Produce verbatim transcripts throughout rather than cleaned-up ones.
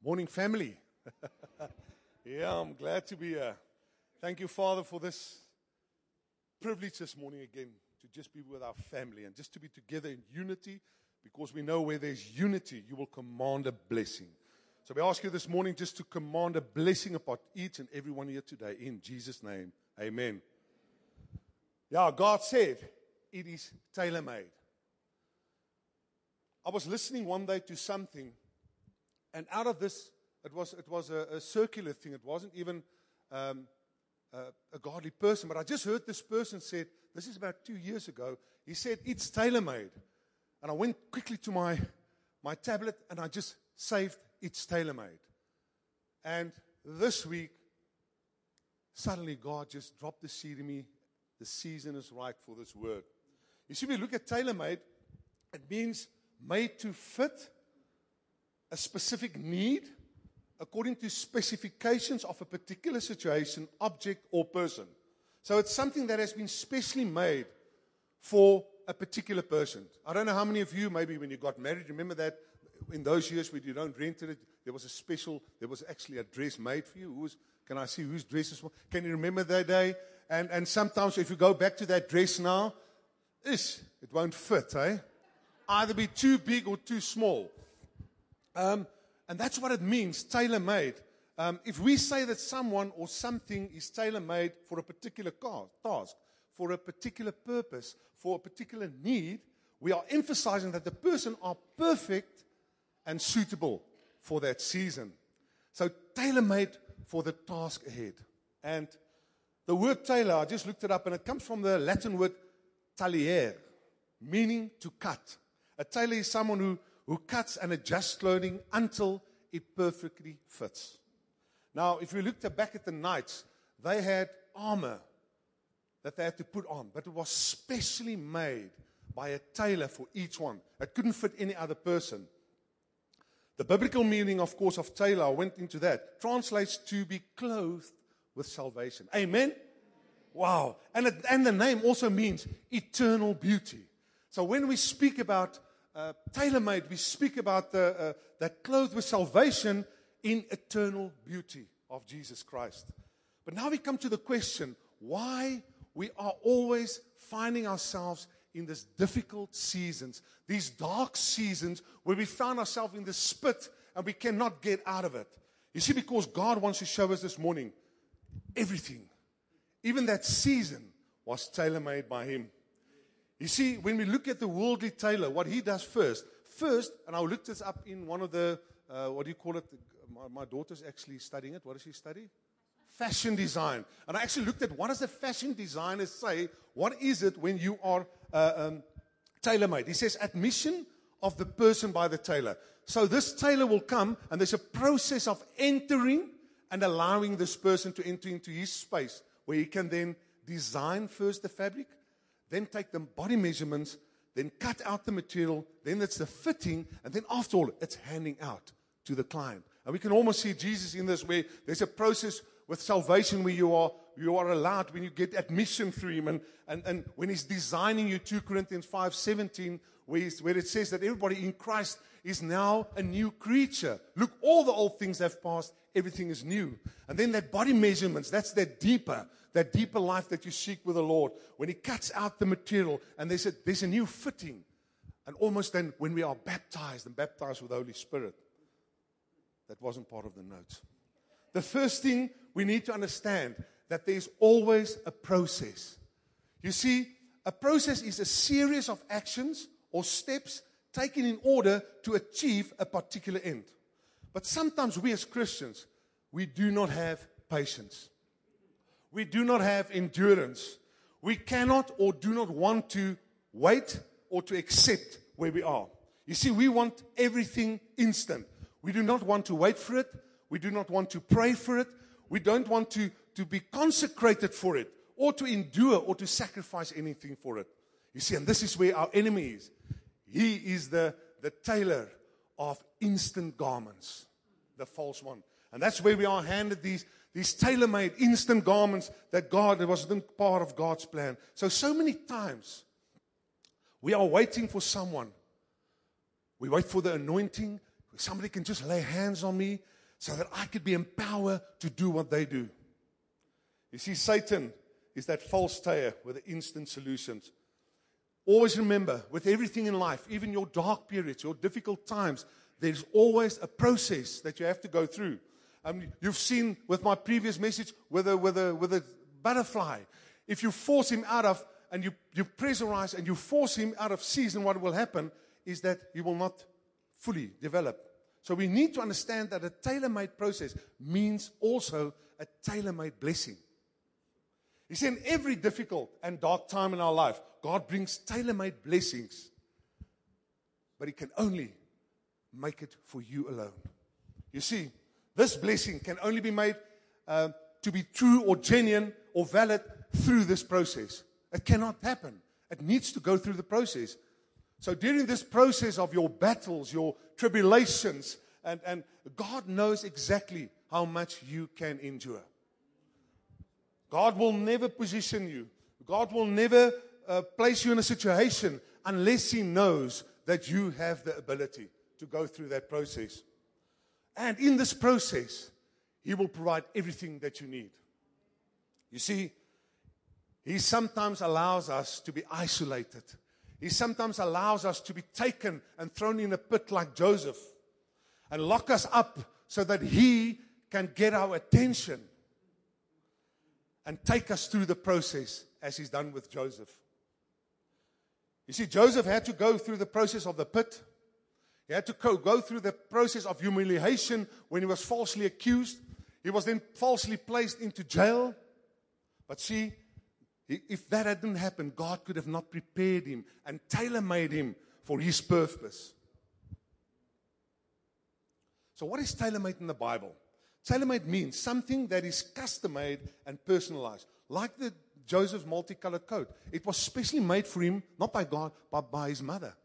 Morning, family. Yeah, I'm glad to be here. Thank you, Father, for this privilege this morning again to just be with our family and just to be together in unity, because we know where there's unity, you will command a blessing. So we ask you this morning just to command a blessing upon each and every one here today in Jesus' name. Amen. Yeah, God said it is tailor-made. I was listening one day to something, and out of this, it was it was a, a circular thing. It wasn't even um, a, a godly person. But I just heard this person said, this is about two years ago, he said, it's tailor-made. And I went quickly to my, my tablet, and I just saved, it's tailor-made. And this week, suddenly God just dropped the seed in me. The season is right for this word. You see, we look at tailor-made, it means made to fit a specific need according to specifications of a particular situation, object, or person. So it's something that has been specially made for a particular person. I don't know how many of you, maybe when you got married, remember that in those years when you don't rent it, there was a special, there was actually a dress made for you. Who was, can I see whose dress is? Can you remember that day? And and sometimes if you go back to that dress now, ish, it won't fit, eh? Either be too big or too small. Um, and that's what it means, tailor-made. Um, if we say that someone or something is tailor-made for a particular task, for a particular purpose, for a particular need, we are emphasizing that the person are perfect and suitable for that season. So tailor-made for the task ahead. And the word tailor, I just looked it up, and it comes from the Latin word tagliere, meaning to cut. A tailor is someone who who cuts and adjusts clothing until it perfectly fits. Now, if you looked back at the knights, they had armor that they had to put on, but it was specially made by a tailor for each one. It couldn't fit any other person. The biblical meaning, of course, of tailor, I went into that, translates to be clothed with salvation. Amen? Wow. And, it, and the name also means eternal beauty. So when we speak about Uh, tailor-made, we speak about the, uh, that clothed with salvation in eternal beauty of Jesus Christ. But now we come to the question, why we are always finding ourselves in these difficult seasons, these dark seasons where we found ourselves in the spit and we cannot get out of it. You see, because God wants to show us this morning, everything, even that season was tailor-made by Him. You see, when we look at the worldly tailor, what he does first, first, and I looked this up in one of the, uh, what do you call it? My, my daughter's actually studying it. What does she study? Fashion design. And I actually looked at what does the fashion designer say? What is it when you are uh, um, tailor-made? He says, admission of the person by the tailor. So this tailor will come, and there's a process of entering and allowing this person to enter into his space, where he can then design first the fabric, then take the body measurements, then cut out the material, then it's the fitting, and then after all, it's handing out to the client. And we can almost see Jesus in this, where there's a process with salvation where you are you are allowed, when you get admission through Him, and, and, and when He's designing you, two Corinthians five seventeen, where, he's, where it says that everybody in Christ is now a new creature. Look, all the old things have passed, everything is new. And then that body measurements, that's that deeper, that deeper life that you seek with the Lord. When He cuts out the material, and there's a, there's a new fitting. And almost then, when we are baptized, and baptized with the Holy Spirit, that wasn't part of the notes. The first thing we need to understand, that there's always a process. You see, a process is a series of actions or steps taken in order to achieve a particular end. But sometimes we as Christians, we do not have patience. We do not have endurance. We cannot or do not want to wait or to accept where we are. You see, we want everything instant. We do not want to wait for it. We do not want to pray for it. We don't want to, to be consecrated for it, or to endure or to sacrifice anything for it. You see, and this is where our enemy is. He is the, the tailor of instant garments, the false one. And that's where we are handed these, these tailor-made instant garments that God, that wasn't part of God's plan. So, so many times, we are waiting for someone. We wait for the anointing. Somebody can just lay hands on me so that I could be empowered to do what they do. You see, Satan is that false tire with the instant solutions. Always remember, with everything in life, even your dark periods, your difficult times, there's always a process that you have to go through. Um, you've seen with my previous message with a, with a, with a butterfly, if you force him out of, and you, you pressurize and you force him out of season, what will happen is that he will not fully develop. So we need to understand that a tailor-made process means also a tailor-made blessing. You see, in every difficult and dark time in our life, God brings tailor-made blessings. But He can only make it for you alone. You see, this blessing can only be made uh, to be true or genuine or valid through this process. It cannot happen. It needs to go through the process. So during this process of your battles, your tribulations, and, and God knows exactly how much you can endure. God will never position you. God will never uh, place you in a situation unless He knows that you have the ability to go through that process. And in this process, He will provide everything that you need. You see, He sometimes allows us to be isolated. He sometimes allows us to be taken and thrown in a pit like Joseph and lock us up so that He can get our attention and take us through the process as He's done with Joseph. You see, Joseph had to go through the process of the pit. He had to go through the process of humiliation when he was falsely accused. He was then falsely placed into jail. But see, if that hadn't happened, God could have not prepared him and tailor-made him for His purpose. So what is tailor-made in the Bible? Tailor-made means something that is custom-made and personalized. Like the Joseph's multicolored coat. It was specially made for him, not by God, but by his mother.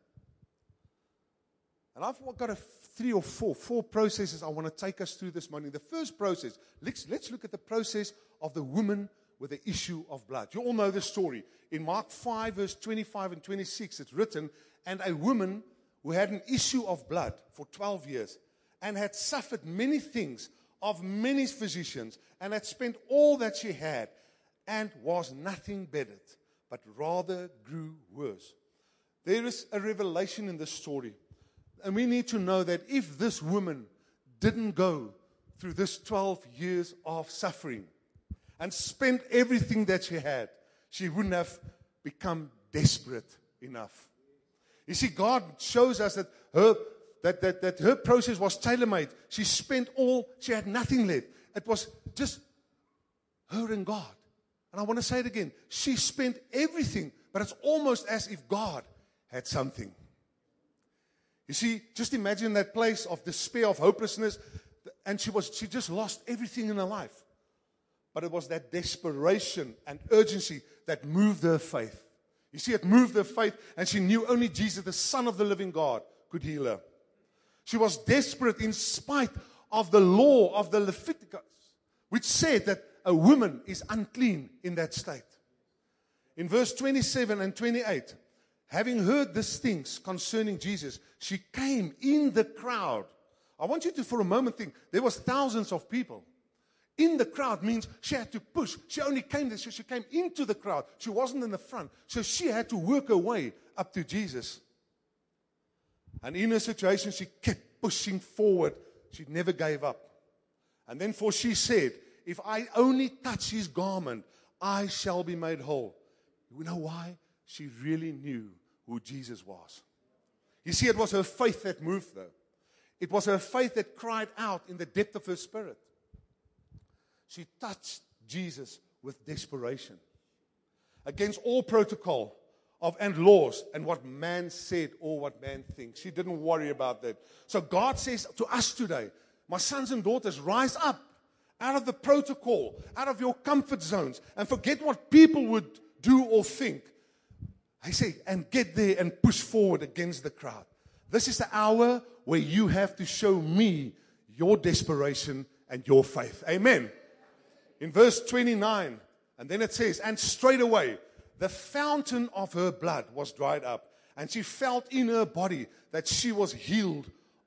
And I've got a three or four, four processes I want to take us through this morning. The first process, let's, let's look at the process of the woman with the issue of blood. You all know the story. In Mark five, verse twenty-five and twenty-six, it's written, and a woman who had an issue of blood for twelve years and had suffered many things of many physicians and had spent all that she had and was nothing bettered, but rather grew worse. There is a revelation in this story. And we need to know that if this woman didn't go through this twelve years of suffering and spent everything that she had, she wouldn't have become desperate enough. You see, God shows us that her that, that, that her process was tailor-made. She spent all, she had nothing left. It was just her and God. And I want to say it again. She spent everything, but it's almost as if God had something. You see, just imagine that place of despair, of hopelessness, and she was she just lost everything in her life. But it was that desperation and urgency that moved her faith. You see, it moved her faith, and she knew only Jesus, the Son of the living God, could heal her. She was desperate in spite of the law of the Leviticus, which said that a woman is unclean in that state. In verse twenty-seven and twenty-eight, having heard these things concerning Jesus, she came in the crowd. I want you to, for a moment, think, there was thousands of people. In the crowd means she had to push. She only came there, so she came into the crowd. She wasn't in the front. So she had to work her way up to Jesus. And in her situation, she kept pushing forward. She never gave up. And then for she said, if I only touch His garment, I shall be made whole. You know why? She really knew who Jesus was. You see, it was her faith that moved her. It was her faith that cried out in the depth of her spirit. She touched Jesus with desperation. Against all protocol of and laws and what man said or what man thinks. She didn't worry about that. So God says to us today, my sons and daughters, rise up out of the protocol, out of your comfort zones, and forget what people would do or think. I say, and get there and push forward against the crowd. This is the hour where you have to show me your desperation and your faith. Amen. In verse twenty-nine, and then it says, and straightway the fountain of her blood was dried up, and she felt in her body that she was healed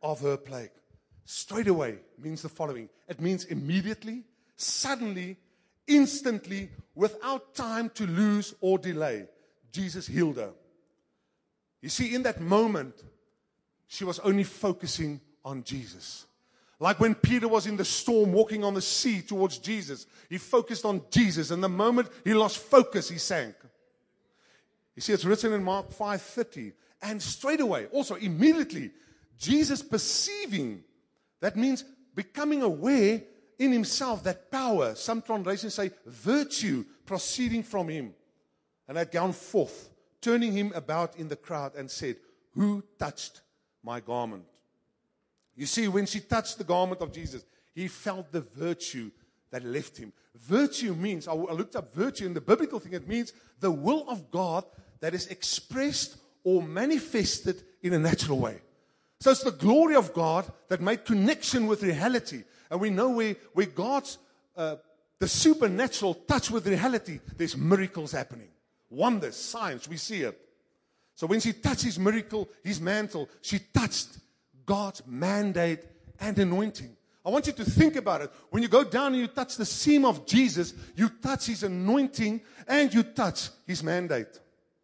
of her plague. Straight away means the following. It means immediately, suddenly, instantly, without time to lose or delay. Jesus healed her. You see, in that moment, she was only focusing on Jesus. Like when Peter was in the storm walking on the sea towards Jesus, he focused on Jesus, and the moment he lost focus, he sank. You see, it's written in Mark five thirty. And straight away, also immediately, Jesus perceiving, that means becoming aware in himself that power, some translations say virtue, proceeding from him, and had gone forth, turning him about in the crowd and said, who touched my garment? You see, when she touched the garment of Jesus, he felt the virtue that left him. Virtue means, I looked up virtue in the biblical thing, it means the will of God that is expressed or manifested in a natural way. So it's the glory of God that made connection with reality. And we know where, where God's, uh, the supernatural touch with reality, there's miracles happening. Wonders, signs, we see it. So when she touched his miracle, his mantle, she touched God's mandate and anointing. I want you to think about it. When you go down and you touch the seam of Jesus, you touch his anointing and you touch his mandate.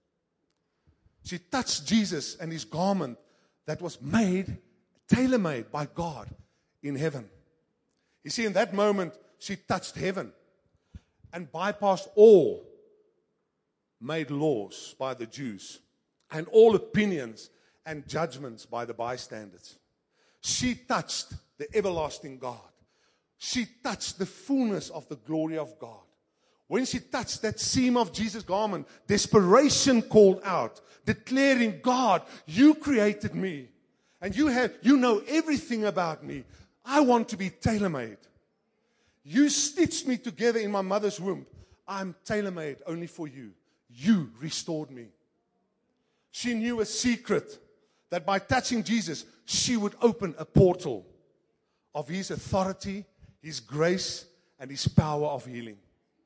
She touched Jesus and his garment that was made, tailor-made by God in heaven. You see, in that moment, she touched heaven and bypassed all made laws by the Jews and all opinions and judgments by the bystanders. She touched the everlasting God. She touched the fullness of the glory of God. When she touched that seam of Jesus' garment, desperation called out, declaring, God, you created me. And you have, you know everything about me. I want to be tailor-made. You stitched me together in my mother's womb. I'm tailor-made only for you. You restored me. She knew a secret that by touching Jesus, she would open a portal of his authority, his grace, and his power of healing.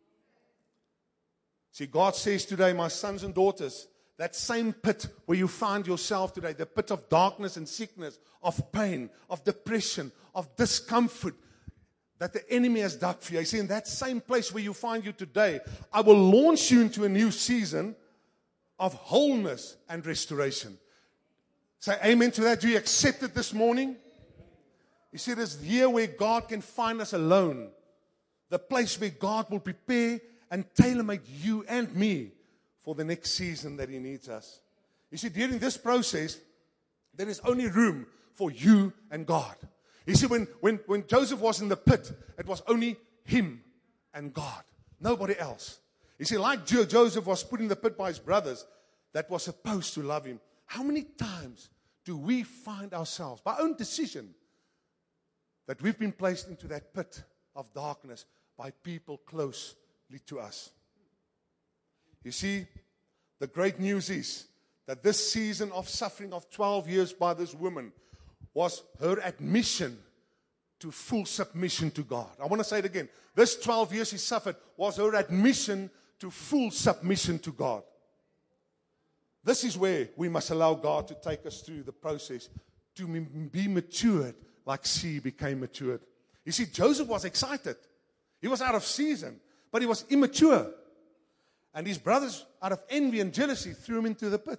See, God says today, my sons and daughters, that same pit where you find yourself today, the pit of darkness and sickness, of pain, of depression, of discomfort, that the enemy has dug for you. You see, in that same place where you find you today, I will launch you into a new season of wholeness and restoration. Say amen to that. Do you accept it this morning? You see, it is here where God can find us alone. The place where God will prepare and tailor-make you and me for the next season that he needs us. You see, during this process, there is only room for you and God. You see, when, when, when Joseph was in the pit, it was only him and God. Nobody else. You see, like Jo- Joseph was put in the pit by his brothers that was supposed to love him. How many times do we find ourselves, by own decision, that we've been placed into that pit of darkness by people closely to us? You see, the great news is that this season of suffering of twelve years by this woman was her admission to full submission to God. I want to say it again. This twelve years she suffered was her admission to full submission to God. This is where we must allow God to take us through the process to be matured like she became matured. You see, Joseph was excited. He was out of season, but he was immature. And his brothers, out of envy and jealousy, threw him into the pit.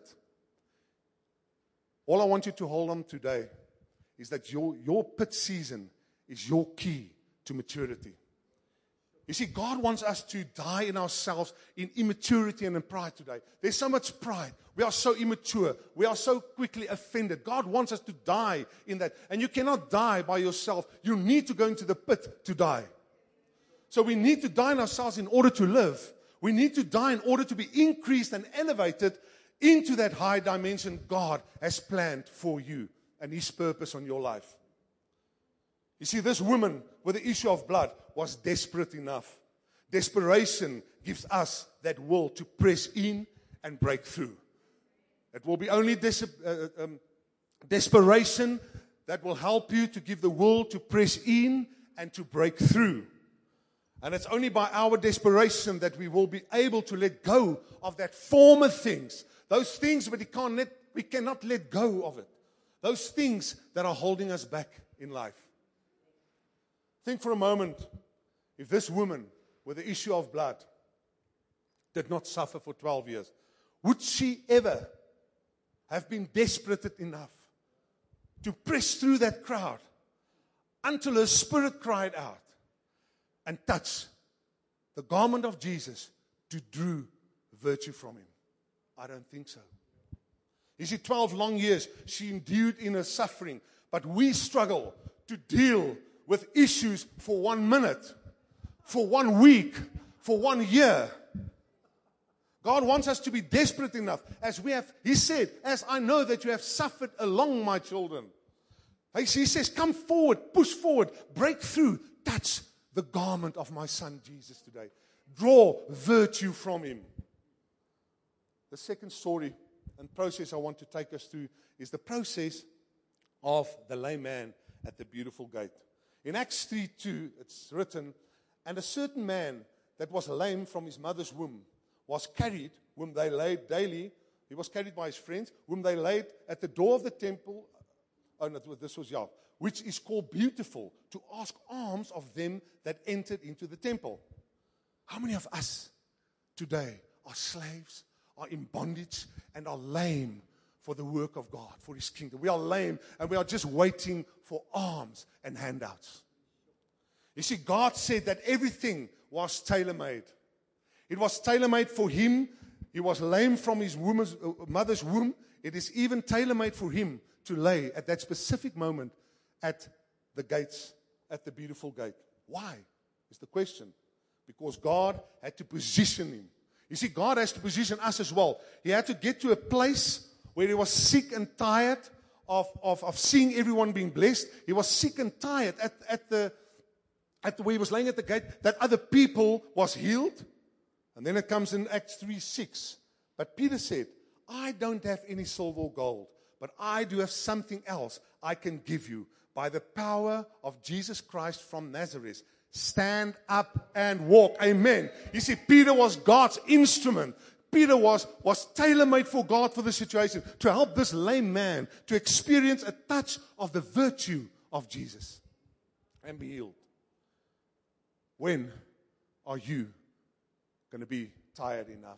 All I want you to hold on today is that your, your pit season is your key to maturity. You see, God wants us to die in ourselves in immaturity and in pride today. There's so much pride. We are so immature. We are so quickly offended. God wants us to die in that. And you cannot die by yourself. You need to go into the pit to die. So we need to die in ourselves in order to live. We need to die in order to be increased and elevated into that high dimension God has planned for you and his purpose on your life. You see, this woman with the issue of blood was desperate enough. Desperation gives us that will to press in and break through. It will be only des- uh, um, desperation that will help you to give the will to press in and to break through. And it's only by our desperation that we will be able to let go of that former things. Those things, but we, can't let, we cannot let go of it. Those things that are holding us back in life. Think for a moment, if this woman with the issue of blood did not suffer for twelve years, would she ever have been desperate enough to press through that crowd until her spirit cried out and touch the garment of Jesus to draw virtue from him? I don't think so. You see, twelve long years she endured in her suffering, but we struggle to deal with issues for one minute, for one week, for one year. God wants us to be desperate enough, as we have, He said, as I know that you have suffered along, my children. He says, come forward, push forward, break through, touch the garment of my son Jesus today. Draw virtue from him. The second story and process I want to take us through is the process of the lame man at the beautiful gate. In Acts three two, it's written, and a certain man that was lame from his mother's womb was carried, whom they laid daily, he was carried by his friends, whom they laid at the door of the temple, oh no, this was Yah, which is called Beautiful, to ask alms of them that entered into the temple. How many of us today are slaves, are in bondage, and are lame for the work of God, for His kingdom? We are lame, and we are just waiting for alms and handouts. You see, God said that everything was tailor-made. It was tailor-made for him. He was lame from his woman's, uh, mother's womb. It is even tailor-made for him to lay at that specific moment at the gates, at the beautiful gate. Why is the question? Because God had to position him. You see, God has to position us as well. He had to get to a place where he was sick and tired of, of, of seeing everyone being blessed. He was sick and tired at, at the at the, where he was laying at the gate, that other people was healed. And then it comes in Acts three six. But Peter said, I don't have any silver or gold, but I do have something else I can give you. By the power of Jesus Christ from Nazareth, stand up and walk. Amen. You see, Peter was God's instrument. Peter was, was tailor-made for God for the situation, to help this lame man to experience a touch of the virtue of Jesus and be healed. When are you going to be tired enough?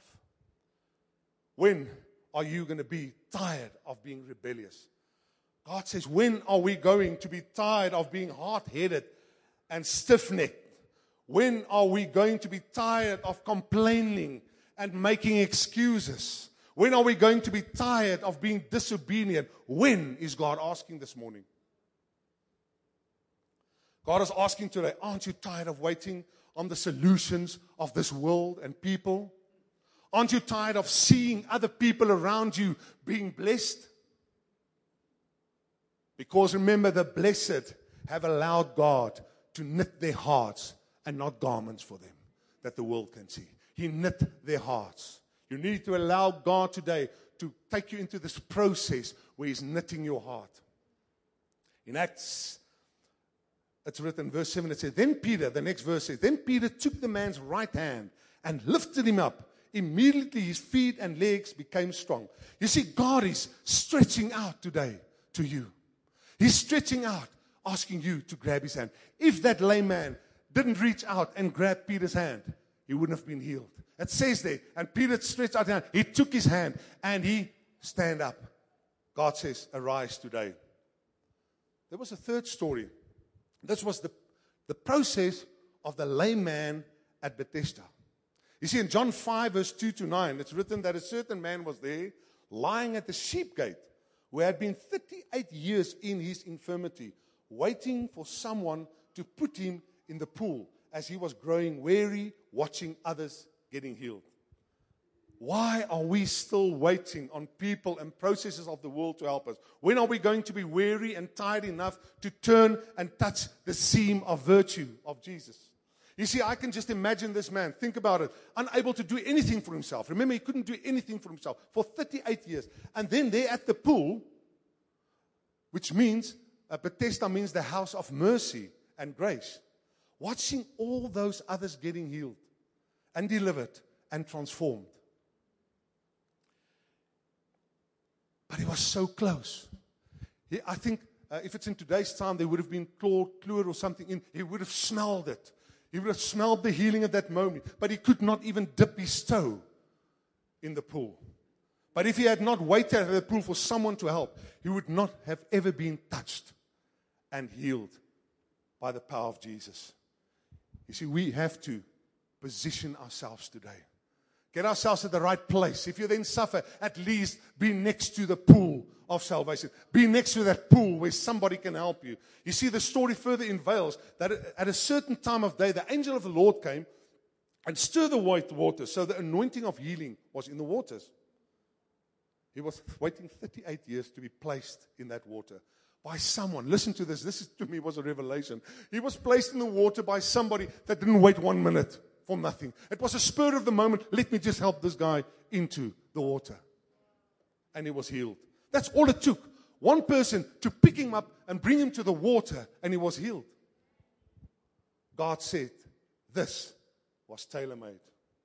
When are you going to be tired of being rebellious? God says, when are we going to be tired of being hard-headed and stiff-necked? When are we going to be tired of complaining and making excuses? When are we going to be tired of being disobedient? When is God asking this morning? God is asking today, aren't you tired of waiting on the solutions of this world and people? Aren't you tired of seeing other people around you being blessed? Because remember, the blessed have allowed God to knit their hearts and not garments for them that the world can see. He knit their hearts. You need to allow God today to take you into this process where He's knitting your heart. In Acts, it's written, verse seven, it says, then Peter, the next verse says, then Peter took the man's right hand and lifted him up. Immediately his feet and legs became strong. You see, God is stretching out today to you. He's stretching out, asking you to grab his hand. If that lame man didn't reach out and grab Peter's hand, he wouldn't have been healed. It says there, and Peter stretched out his hand. He took his hand and he stand up. God says, arise today. There was a third story. This was the, the process of the lame man at Bethesda. You see, in John five, verse two to nine, it's written that a certain man was there, lying at the sheep gate, who had been thirty-eight years in his infirmity, waiting for someone to put him in the pool, as he was growing weary, watching others getting healed. Why are we still waiting on people and processes of the world to help us? When are we going to be weary and tired enough to turn and touch the seam of virtue of Jesus? You see, I can just imagine this man, think about it, unable to do anything for himself. Remember, he couldn't do anything for himself for thirty-eight years. And then there at the pool, which means, uh, Bethesda means the house of mercy and grace, watching all those others getting healed and delivered and transformed. But he was so close. He, I think uh, if it's in today's time, there would have been claw, fluid or something in. He would have smelled it. He would have smelled the healing at that moment. But he could not even dip his toe in the pool. But if he had not waited at the pool for someone to help, he would not have ever been touched and healed by the power of Jesus. You see, we have to position ourselves today. Get ourselves at the right place. If you then suffer, at least be next to the pool of salvation. Be next to that pool where somebody can help you. You see, the story further unveils that at a certain time of day, the angel of the Lord came and stirred the white water. So the anointing of healing was in the waters. He was waiting thirty-eight years to be placed in that water by someone. Listen to this. This is, to me was a revelation. He was placed in the water by somebody that didn't wait one minute for nothing. It was a spur of the moment. Let me just help this guy into the water. And he was healed. That's all it took. One person to pick him up and bring him to the water, and he was healed. God said, this was tailor-made.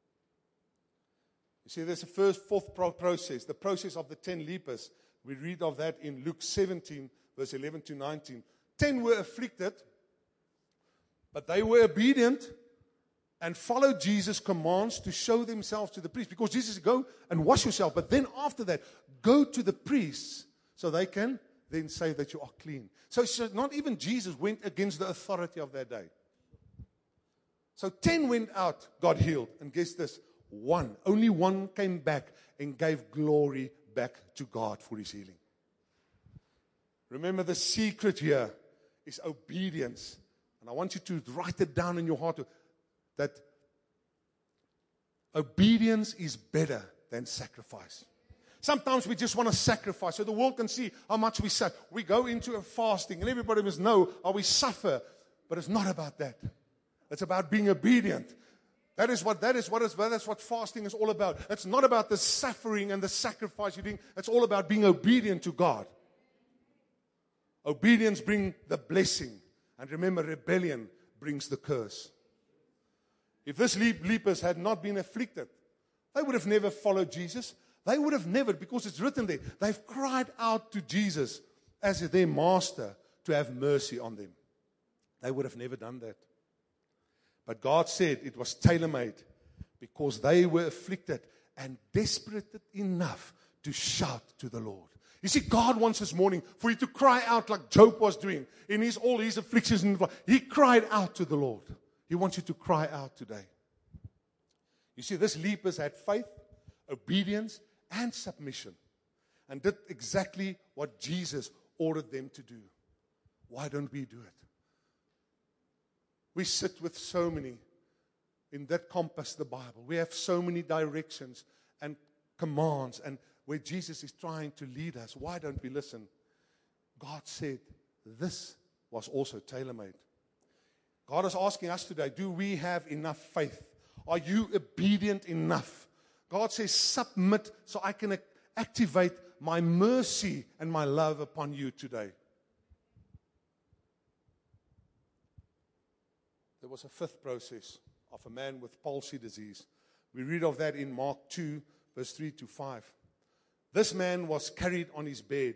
You see, there's a first, fourth pro- process, the process of the ten lepers. We read of that in Luke seventeen, verse eleven to nineteen. Ten were afflicted, but they were obedient and followed Jesus' commands to show themselves to the priest. Because Jesus said, go and wash yourself. But then after that, go to the priests so they can then say that you are clean. So, so not even Jesus went against the authority of that day. So ten went out, got healed. And guess this? One, only one came back and gave glory back to God for his healing. Remember, the secret here is obedience. And I want you to write it down in your heart that obedience is better than sacrifice. Sometimes we just want to sacrifice so the world can see how much we suffer. We go into a fasting and everybody must know how we suffer. But it's not about that. It's about being obedient. That is what that is what is that's what fasting is all about. It's not about the suffering and the sacrifice you're doing. It's all about being obedient to God. Obedience brings the blessing. And remember, rebellion brings the curse. If these lepers had not been afflicted, they would have never followed Jesus. They would have never, because it's written there, they've cried out to Jesus as their master to have mercy on them. They would have never done that. But God said it was tailor-made because they were afflicted and desperate enough to shout to the Lord. You see, God wants this morning for you to cry out like Job was doing in his all his afflictions. He cried out to the Lord. He wants you to cry out today. You see, these lepers had faith, obedience, and submission, and did exactly what Jesus ordered them to do. Why don't we do it? We sit with so many, in that compass, the Bible. We have so many directions and commands, and where Jesus is trying to lead us. Why don't we listen? God said this was also tailor-made. God is asking us today, do we have enough faith? Are you obedient enough? God says, submit so I can activate my mercy and my love upon you today. There was a fifth process of a man with palsy disease. We read of that in Mark two, verse three to five. This man was carried on his bed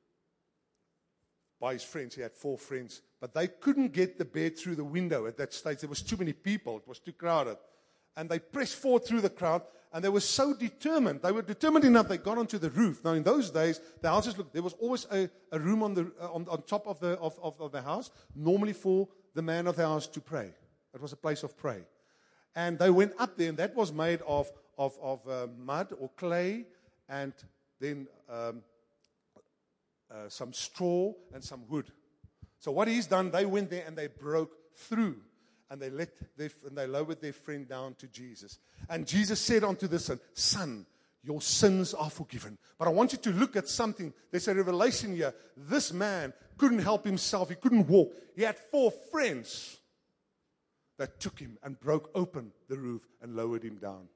by his friends. He had four friends. But they couldn't get the bed through the window at that stage. There was too many people. It was too crowded. And they pressed forward through the crowd. And they were so determined. They were determined enough. They got onto the roof. Now, in those days, the houses looked. There was always a, a room on the uh, on, on top of the of, of, of the house, normally for the man of the house to pray. It was a place of prayer. And they went up there, and that was made of of of uh, mud or clay, and then um, uh, some straw and some wood. So what he's done, they went there and they broke through. And they let their, and they lowered their friend down to Jesus. And Jesus said unto the son, son, your sins are forgiven. But I want you to look at something. There's a revelation here. This man couldn't help himself. He couldn't walk. He had four friends that took him and broke open the roof and lowered him down.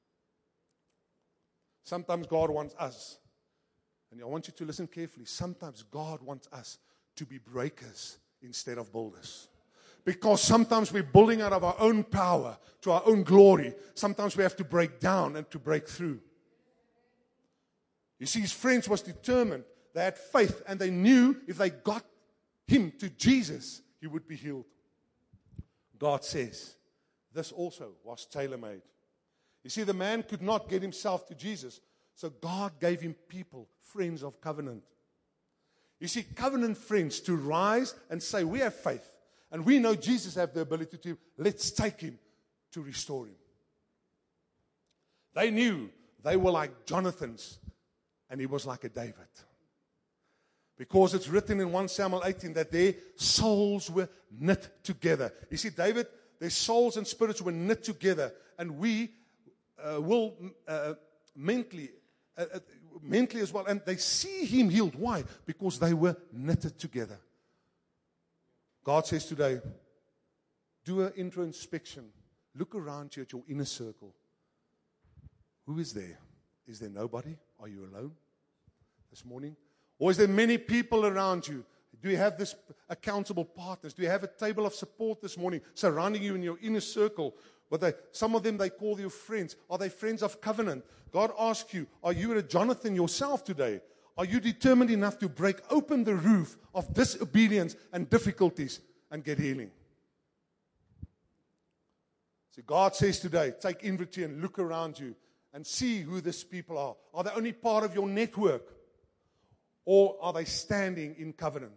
Sometimes God wants us, and I want you to listen carefully. Sometimes God wants us to be breakers instead of builders. Because sometimes we're building out of our own power to our own glory. Sometimes we have to break down and to break through. You see, his friends was determined. they had faith, and they knew if they got him to Jesus, he would be healed. God says, this also was tailor-made. You see, the man could not get himself to Jesus, so God gave him people, friends of covenant. You see, covenant friends to rise and say, we have faith, and we know Jesus has the ability to, let's take him to restore him. They knew they were like Jonathan's, and he was like a David. Because it's written in First Samuel eighteen that their souls were knit together. You see, David, their souls and spirits were knit together, and we uh, will uh, mentally, uh, uh, mentally as well. And they see him healed. Why? Because they were knitted together. God says today, do an introspection. Look around you at your inner circle. Who is there? Is there nobody? Are you alone this morning? Or is there many people around you? Do you have this accountable partners? Do you have a table of support this morning surrounding you in your inner circle? But they, some of them, they call you friends. Are they friends of covenant? God asks you, are you a Jonathan yourself today? Are you determined enough to break open the roof of disobedience and difficulties and get healing? See, God says today, take inventory and look around you and see who these people are. Are they only part of your network? Or are they standing in covenant?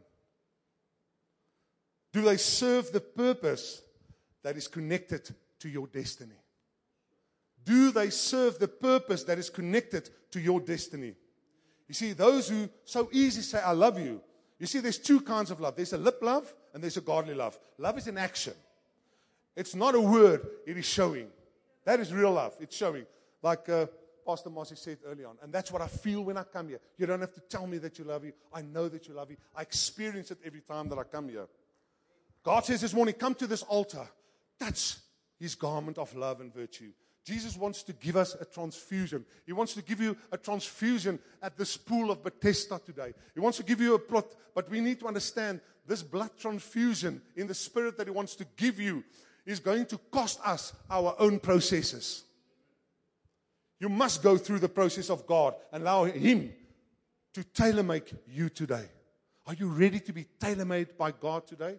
Do they serve the purpose that is connected to your destiny? Do they serve the purpose that is connected to your destiny? You see, those who so easily say, I love you. You see, there's two kinds of love. There's a lip love and there's a godly love. Love is an action. It's not a word. It is showing. That is real love. It's showing. Like uh, Pastor Mossy said early on. And that's what I feel when I come here. You don't have to tell me that you love me. I know that you love me. I experience it every time that I come here. God says this morning, come to this altar. Touch his garment of love and virtue. Jesus wants to give us a transfusion. He wants to give you a transfusion at this pool of Bethesda today. He wants to give you a plot, but we need to understand this blood transfusion in the spirit that he wants to give you is going to cost us our own processes. You must go through the process of God and allow him to tailor-make you today. Are you ready to be tailor-made by God today?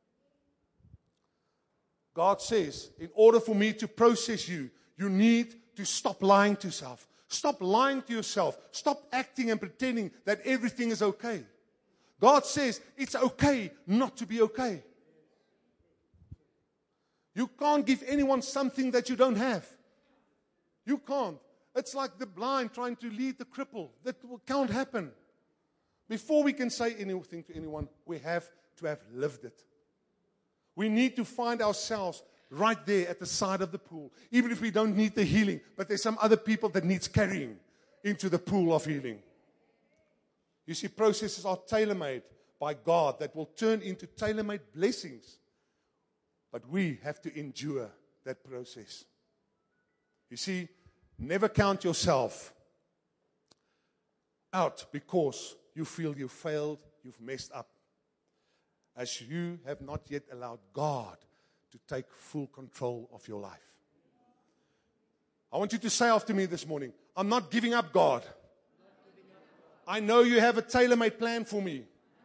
God says, in order for me to process you, you need to stop lying to yourself. Stop lying to yourself. Stop acting and pretending that everything is okay. God says it's okay not to be okay. You can't give anyone something that you don't have. You can't. It's like the blind trying to lead the cripple. That can't happen. Before we can say anything to anyone, we have to have lived it. We need to find ourselves right there at the side of the pool. Even if we don't need the healing, but there's some other people that needs carrying into the pool of healing. You see, processes are tailor-made by God that will turn into tailor-made blessings. But we have to endure that process. You see, never count yourself out because you feel you failed, you've messed up. As you have not yet allowed God to take full control of your life. I want you to say after me this morning, I'm not giving up, God. I know you have a tailor-made plan for me.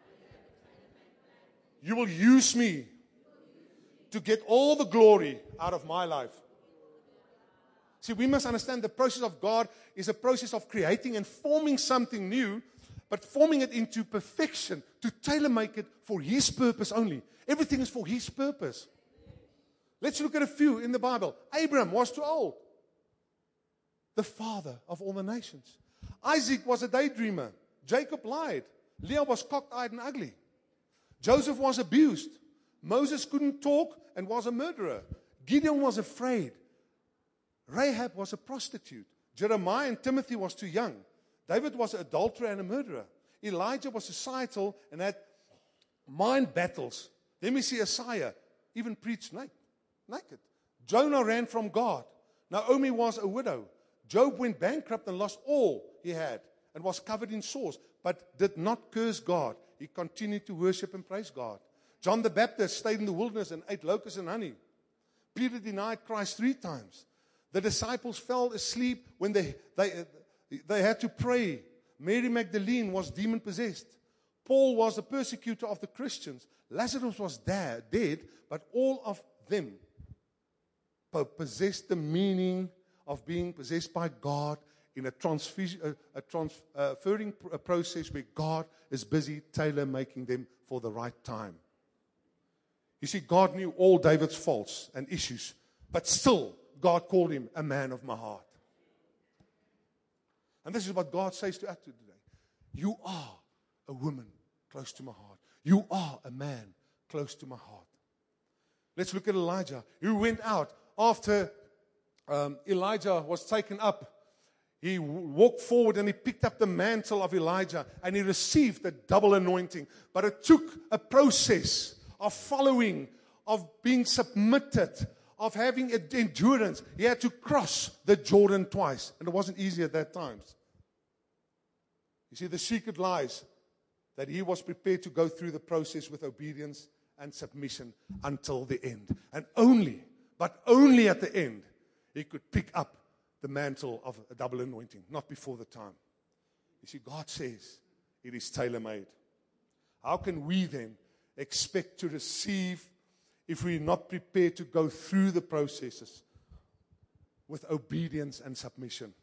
You will use me to get all the glory out of my life. See, we must understand the process of God is a process of creating and forming something new, but forming it into perfection to tailor-make it for his purpose only. Everything is for his purpose. Let's look at a few in the Bible. Abraham was too old. The father of all the nations. Isaac was a daydreamer. Jacob lied. Leah was cockeyed and ugly. Joseph was abused. Moses couldn't talk and was a murderer. Gideon was afraid. Rahab was a prostitute. Jeremiah and Timothy was too young. David was an adulterer and a murderer. Elijah was societal and had mind battles. Then we see Isaiah even preached naked. naked. Jonah ran from God. Naomi was a widow. Job went bankrupt and lost all he had and was covered in sores, but did not curse God. He continued to worship and praise God. John the Baptist stayed in the wilderness and ate locusts and honey. Peter denied Christ three times. The disciples fell asleep when they, they, they had to pray. Mary Magdalene was demon-possessed. Paul was the persecutor of the Christians. Lazarus was there, dead, but all of them possessed the meaning of being possessed by God in a, transfusion, a, a transferring a process where God is busy tailor-making them for the right time. You see, God knew all David's faults and issues, but still, God called him a man of my heart. And this is what God says to us today. You are a woman close to my heart. You are a man close to my heart. Let's look at Elijah. He went out after um, Elijah was taken up. He walked forward and he picked up the mantle of Elijah and he received the double anointing. But it took a process of following, of being submitted, of having endurance. He had to cross the Jordan twice. And it wasn't easy at that time. You see, the secret lies that he was prepared to go through the process with obedience and submission until the end. And only, but only at the end, he could pick up the mantle of a double anointing, not before the time. You see, God says it is tailor-made. How can we then expect to receive if we're not prepared to go through the processes with obedience and submission?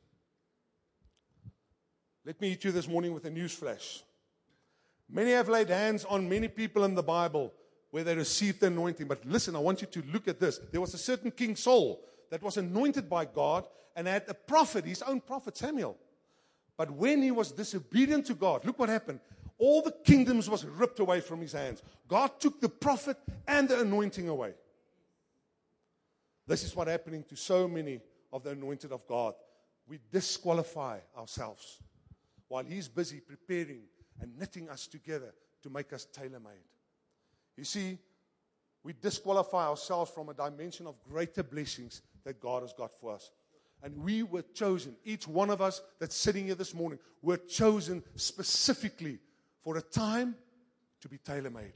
Let me hit you this morning with a news flash. Many have laid hands on many people in the Bible where they received the anointing. But listen, I want you to look at this. There was a certain King Saul that was anointed by God and had a prophet, his own prophet Samuel. But when he was disobedient to God, look what happened. All the kingdoms was ripped away from his hands. God took the prophet and the anointing away. This is what's happening to so many of the anointed of God. We disqualify ourselves while he's busy preparing and knitting us together to make us tailor-made. You see, we disqualify ourselves from a dimension of greater blessings that God has got for us. And we were chosen, each one of us that's sitting here this morning, were chosen specifically for a time to be tailor-made.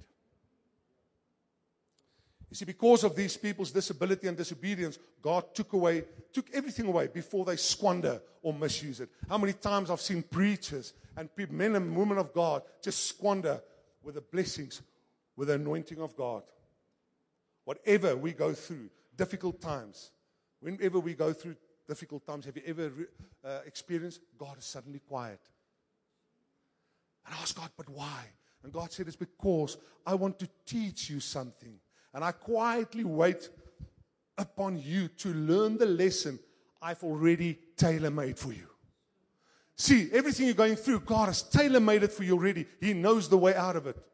You see, because of these people's disability and disobedience, God took away, took everything away before they squander or misuse it. How many times I've seen preachers and people, men and women of God just squander with the blessings, with the anointing of God. Whatever we go through, difficult times, whenever we go through difficult times, have you ever uh, experienced God is suddenly quiet? And I asked God, but why? And God said, it's because I want to teach you something. And I quietly wait upon you to learn the lesson I've already tailor-made for you. See, everything you're going through, God has tailor-made it for you already. He knows the way out of it.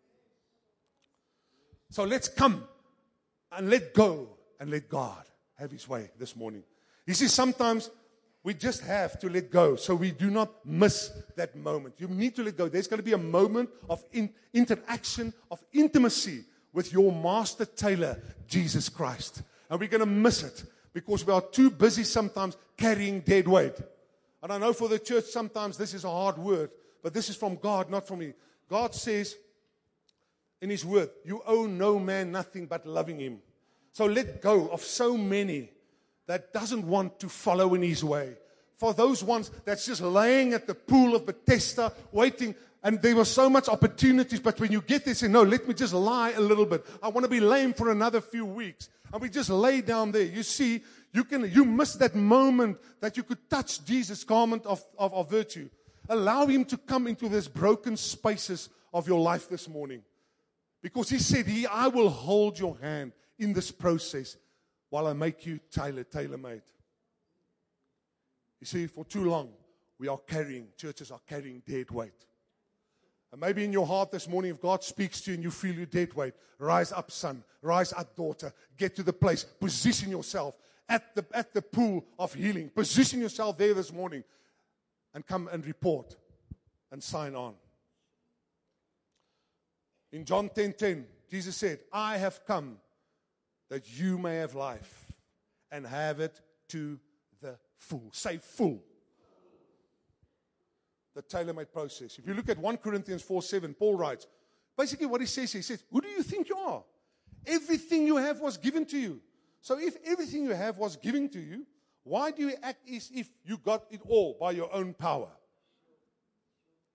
So let's come and let go and let God have His way this morning. You see, sometimes we just have to let go so we do not miss that moment. You need to let go. There's going to be a moment of in, interaction, of intimacy with your master tailor, Jesus Christ. And we're going to miss it because we are too busy sometimes carrying dead weight. And I know for the church sometimes this is a hard word, but this is from God, not from me. God says in His word, you owe no man nothing but loving him. So let go of so many that doesn't want to follow in His way. For those ones that's just laying at the pool of Bethesda, waiting, and there were so much opportunities, but when you get there, say, no, let me just lie a little bit. I want to be lame for another few weeks. And we just lay down there. You see, you can you miss that moment that you could touch Jesus' garment of, of, of virtue. Allow Him to come into these broken spaces of your life this morning. Because He said, He, I will hold your hand in this process while I make you tailor, tailor-made. You see, for too long, we are carrying, churches are carrying dead weight. And maybe in your heart this morning, if God speaks to you and you feel your dead weight, rise up, son. Rise up, daughter. Get to the place. Position yourself at the, at the pool of healing. Position yourself there this morning and come and report and sign on. In John ten ten, Jesus said, I have come that you may have life and have it to the full. Say full. The tailor-made process. If you look at First Corinthians four seven, Paul writes, basically what he says, he says, who do you think you are? Everything you have was given to you. So if everything you have was given to you, why do you act as if you got it all by your own power?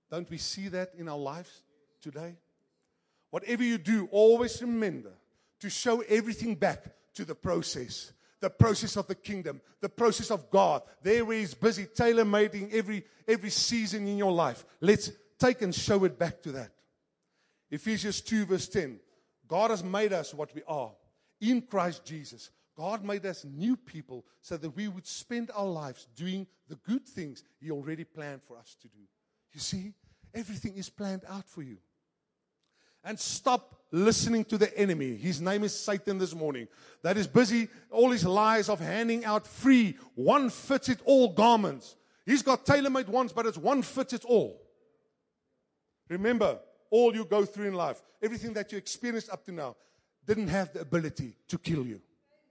Don't we see that in our lives today? Whatever you do, always remember to show everything back to the process. The process of the kingdom, the process of God. There where He's busy tailor-making every, every season in your life. Let's take and show it back to that. Ephesians two verse ten. God has made us what we are in Christ Jesus. God made us new people so that we would spend our lives doing the good things He already planned for us to do. You see, everything is planned out for you. And stop listening to the enemy. His name is Satan this morning. That is busy, all his lies of handing out free, one fits it all garments. He's got tailor-made ones, but it's one fits it all. Remember, all you go through in life, everything that you experienced up to now, didn't have the ability to kill you.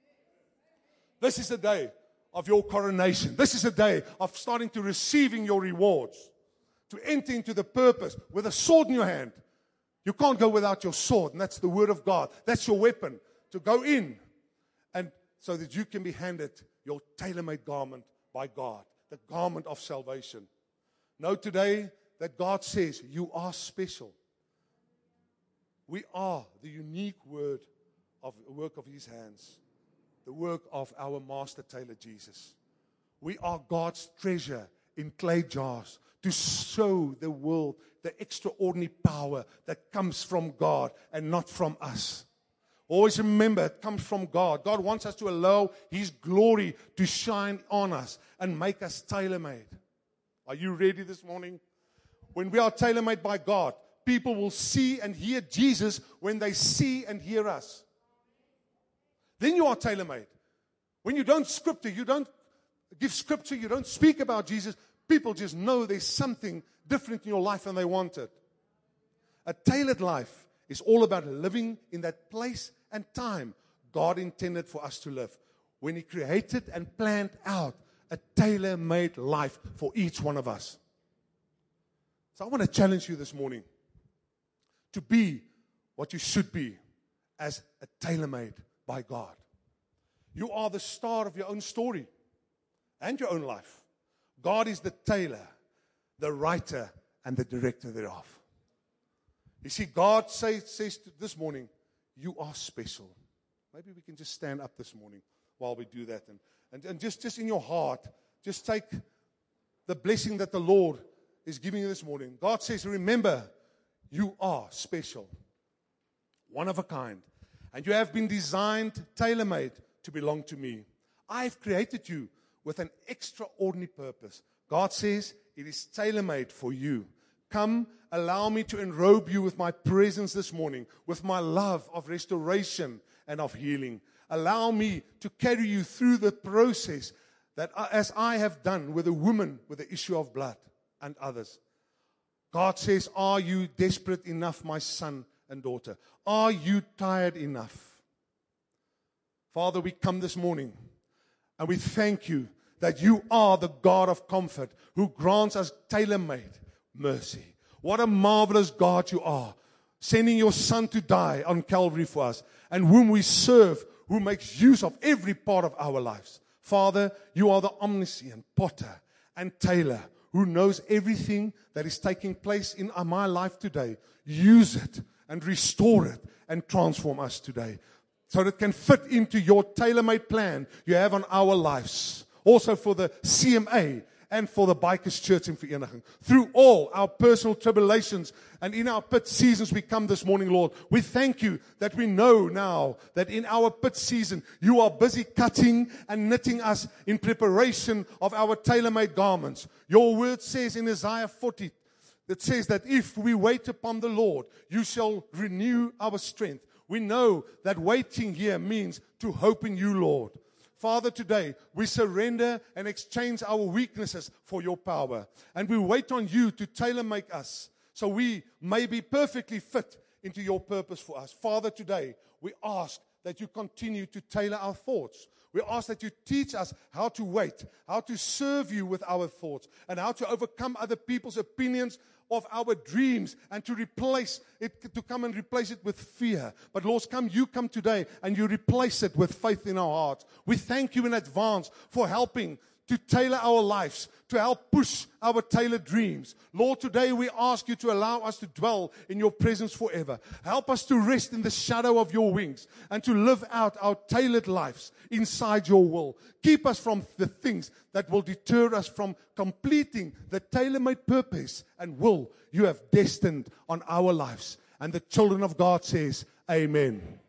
This is the day of your coronation. This is the day of starting to receiving your rewards. To enter into the purpose with a sword in your hand. You can't go without your sword, and that's the word of God. That's your weapon to go in, and so that you can be handed your tailor-made garment by God, the garment of salvation. Know today that God says you are special. We are the unique word of work of His hands, the work of our master tailor Jesus. We are God's treasure in clay jars to show the world the extraordinary power that comes from God and not from us. Always remember, it comes from God. God wants us to allow His glory to shine on us and make us tailor-made. Are you ready this morning? When we are tailor-made by God, people will see and hear Jesus when they see and hear us. Then you are tailor-made. When you don't scripture, you don't give scripture, you don't speak about Jesus, people just know there's something different in your life and they want it. A tailored life is all about living in that place and time God intended for us to live. When He created and planned out a tailor-made life for each one of us. So I want to challenge you this morning to be what you should be as a tailor-made by God. You are the star of your own story and your own life. God is the tailor, the writer, and the director thereof. You see, God say, says this morning, you are special. Maybe we can just stand up this morning while we do that. And, and, and just, just in your heart, just take the blessing that the Lord is giving you this morning. God says, remember, you are special. One of a kind. And you have been designed, tailor-made to belong to me. I've created you with an extraordinary purpose. God says, it is tailor-made for you. Come, allow me to enrobe you with my presence this morning, with my love of restoration and of healing. Allow me to carry you through the process that as I have done with a woman with the issue of blood and others. God says, are you desperate enough, my son and daughter? Are you tired enough? Father, we come this morning and we thank you that you are the God of comfort who grants us tailor-made mercy. What a marvelous God you are, sending your Son to die on Calvary for us, and whom we serve, who makes use of every part of our lives. Father, you are the omniscient potter and tailor who knows everything that is taking place in my life today. Use it and restore it and transform us today, so that it can fit into your tailor-made plan you have on our lives. Also for the C M A and for the Bikers Church in Vereniging. Through all our personal tribulations and in our pit seasons we come this morning, Lord. We thank you that we know now that in our pit season you are busy cutting and knitting us in preparation of our tailor-made garments. Your word says in Isaiah forty, that says that if we wait upon the Lord, you shall renew our strength. We know that waiting here means to hope in you, Lord. Father, today we surrender and exchange our weaknesses for your power. And we wait on you to tailor-make us so we may be perfectly fit into your purpose for us. Father, today we ask that you continue to tailor our thoughts. We ask that you teach us how to wait, how to serve you with our thoughts, and how to overcome other people's opinions of our dreams, and to replace it, to come and replace it with fear. But Lord, come, you come today and you replace it with faith in our hearts. We thank you in advance for helping to tailor our lives, to help push our tailored dreams. Lord, today we ask you to allow us to dwell in your presence forever. Help us to rest in the shadow of your wings and to live out our tailored lives inside your will. Keep us from the things that will deter us from completing the tailor-made purpose and will you have destined on our lives. And the children of God says, Amen.